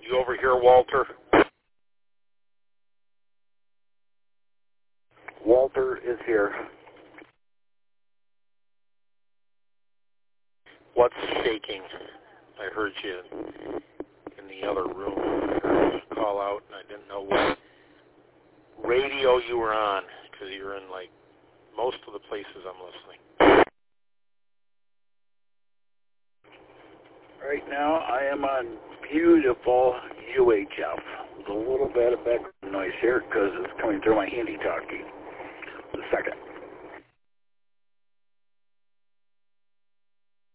You over here, Walter? Walter is here. What's shaking? I heard you in the other room call out, and I didn't know what radio you were on, because you're in, like, most of the places I'm listening. Right now, I am on beautiful UHF. There's a little bit of background noise here because it's coming through my handy-talkie. A second.